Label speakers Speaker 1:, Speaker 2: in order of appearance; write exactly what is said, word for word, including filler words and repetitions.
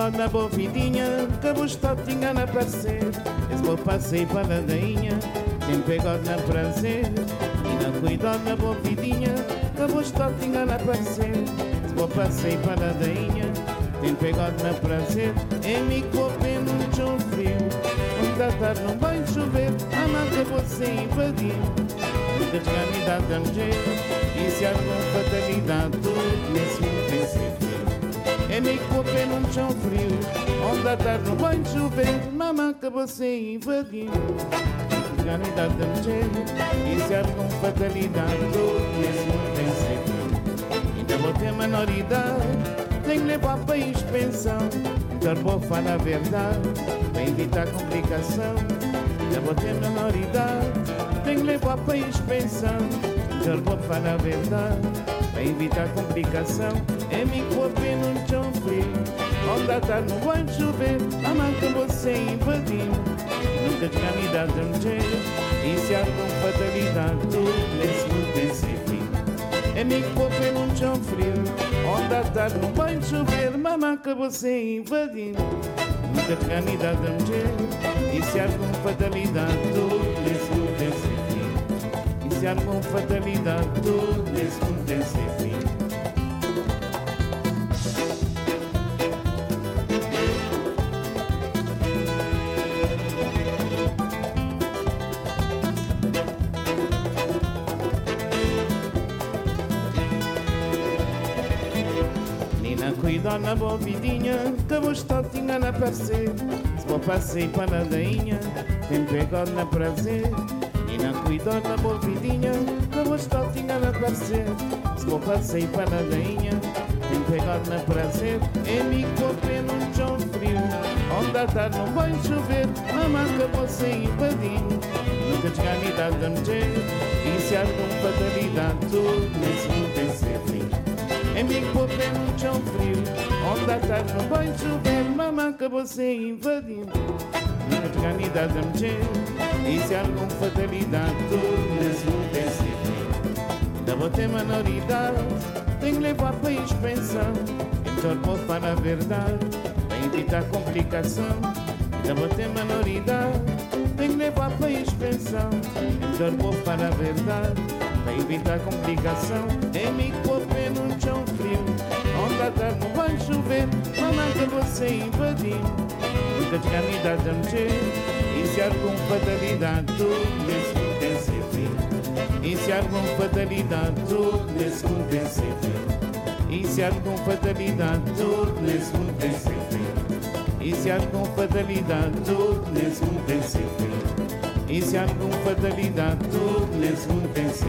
Speaker 1: cuidado na boa vidinha, que gostou de engana aparecer. Esse bom passeio para a ladainha, tem pegado na prazer. E na cuidado na boa vidinha, que gostou de engana aparecer. Esse bom passeio para a ladainha, tem pegado na prazer. Em mim copê num chão frio, onde da tarde não vai chover. A manga você invadiu, nunca tinha me dado a mulher. E se há alguma fatalidade, tudo nesse mundo tem ser frio. É meio que o pé num chão frio, onde à tarde não vai chover. Mamãe que você invadiu, realidade da mulher. E se há alguma fatalidade, tudo nesse mundo tem ser frio. Ainda vou ter menoridade, tenho que levar para a pensão. Então vou falar a verdade, para evitar complicação. Ainda vou ter menoridade, tenho que levar para a pensão. Então vou falar a verdade, para evitar complicação. É me correr num chão frio, onde à tarde não vai chover. A manca você invadiu, nunca tinha me dado a mulher. E se há alguma fatalidade, tudo nesse mundo tem ser frio. É me correr num chão frio, onde à tarde não vai chover. A manca você invadiu, nunca tinha me dado a mulher. E se há alguma fatalidade, tudo nesse mundo tem ser frio. E se há alguma fatalidade, tudo nesse mundo tem ser frio. Cuidado na boa vidinha, que gostou de engana aparecer. Se vou passei para a ladainha, tem pegado na prazer. E na cuidado na boa vidinha, que gostou de engana aparecer. Se vou passei para a ladainha, tem pegado na prazer. É me correr num chão frio, onde à tarde não vai chover. Mamãe que você invadiu, nunca tinha me dado a mulher. E se há alguma fatalidade, tudo nesse mundo tem ser frio. É me correr num chão frio, onde à tarde não vai chover. Mamãe que você invadiu, nunca tinha me dado a mulher. E se há alguma fatalidade, tudo nesse mundo tem ser frio. Ainda vou ter menoridade, tenho que levar para a pensão. Então vou falar a verdade, para evitar complicação. Ainda vou ter menoridade, tenho que levar para a pensão. Então vou falar a verdade, para evitar complicação. É me correr num chão frio, onde à tarde não vai chover. Mamãe que você invadiu, nunca tinha me dado a mulher. E se há alguma fatalidade, tudo nesse mundo tem ser frio. E se há alguma fatalidade, tudo nesse mundo tem ser frio. E se há alguma fatalidade, tudo nesse mundo tem ser frio. E se há alguma fatalidade, tudo nesse mundo tem ser frio. E se há alguma fatalidade, tudo nesse mundo tem ser frio.